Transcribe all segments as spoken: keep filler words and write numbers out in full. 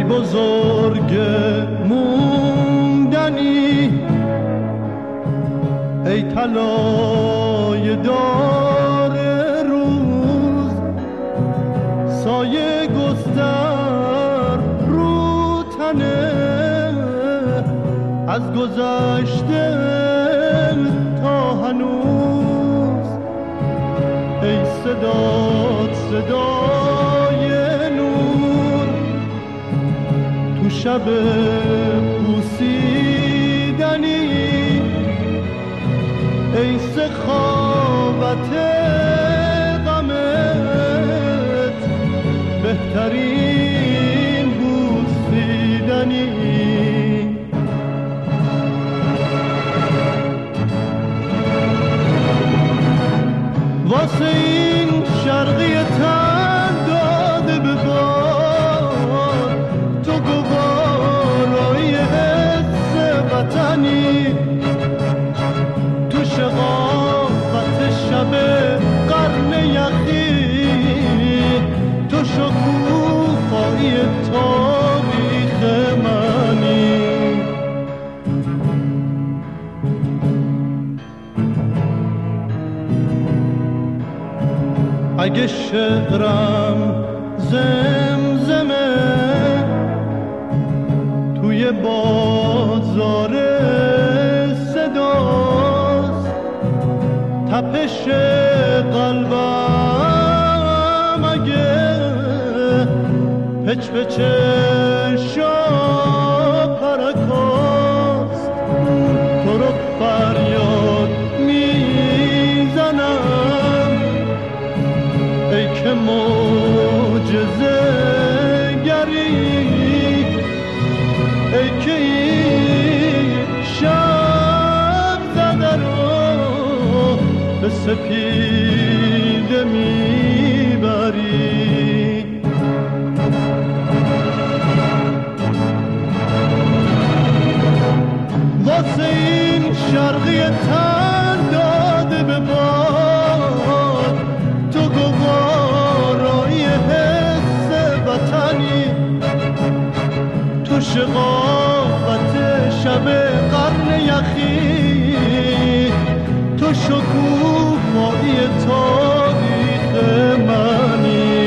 بزرگ موندنی، ای طلای دار روز، سایه گستر رو تنه از گذشته تا هنوز. ای صدات صدای نور تو شب پوسیدنی، ای سخاوت غمت بهترین بوسیدنی. واسه این شرقی تن داده به باد، تو گوارای حس وطنی، تو شقاقت شب قرن یخی، تو شکوفایی تاریخ منی. اگه شعرم زمزمه توی بازار صداست، تپش قلبم اگه پچ پچشا پرکاست، تو رو فریاد میزنم ای که معجزه گری، ای که این شب زده رو به سپیده میبری. واسه این شرقی تن داده به باد، تو گوارای حس وطنی، تو شقاقت شب قرن یخی، تو شکوفایی تاریخ منی.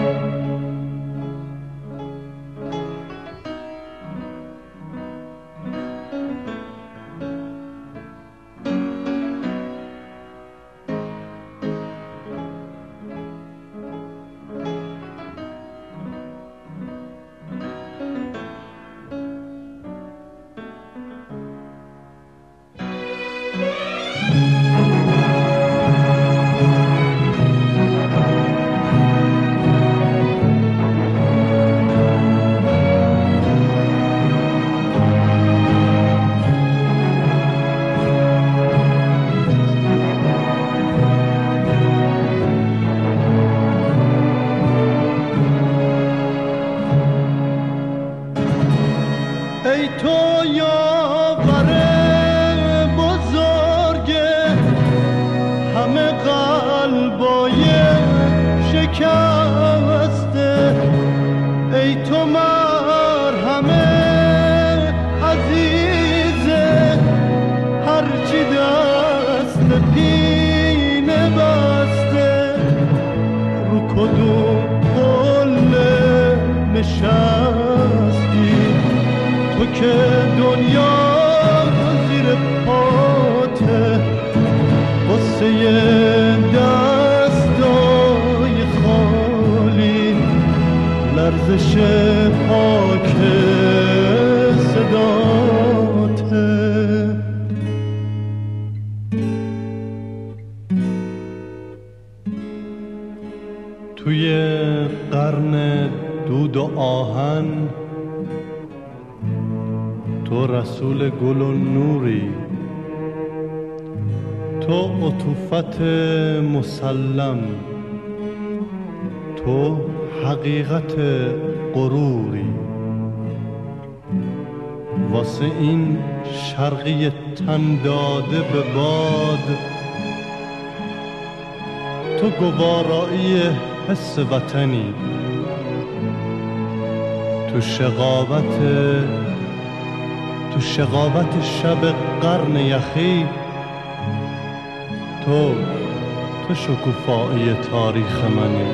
ای تو یاور بزرگ همه قلبای شکسته، ای تو مرهم عزیزه هرچی دست پینه بسته، رو کدوم قله نشستی تو که دنیا زیر پاته، واسه دستای خالی لرزش پاک صداته. توی قرن دود و آهن تو رسول گل و نوری، تو عطوفت مسلم، تو حقیقت غروری. واسه این شرقی تن داده به باد، تو گوارایی حس وطنی، تو شقاوت تو شقاوت شب قرن یخی، تو تو شکوفایی تاریخ منی.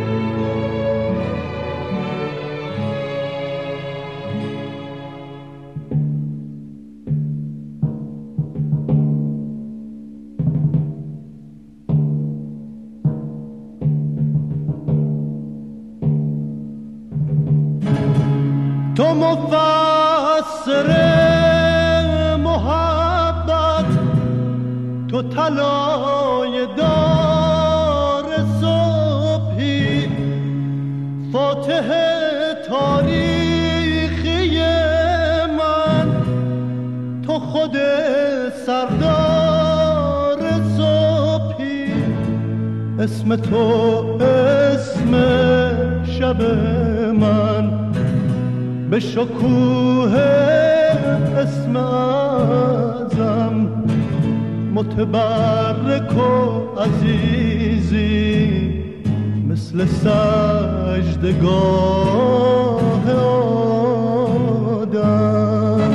تو مفسر محبت، تو طلای دار صبحی، فاتح تاریخی من، تو خود سردار صبحی. اسم تو اسم شب من، به شکوه اسم اعظم، متبرک و عزیزی، مثل سجدگاه آدم.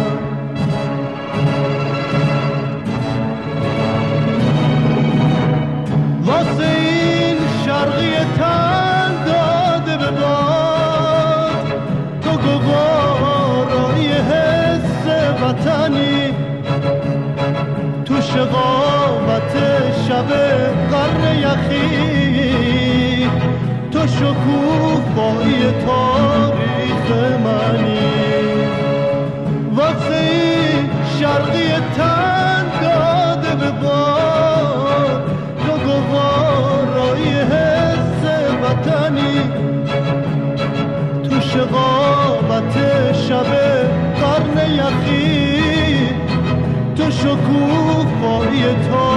واسه این شرقی تن داده به باد، تو گوارای حس وطنی، تو شقاوت شب قرن یخی، تو شکوفایی تاریخ منی. واسه این شرقی تن داده به باد، تو گوارای حس وطنی، تو شقاوت شب قرن یخی، تو شکوفایی تاریخ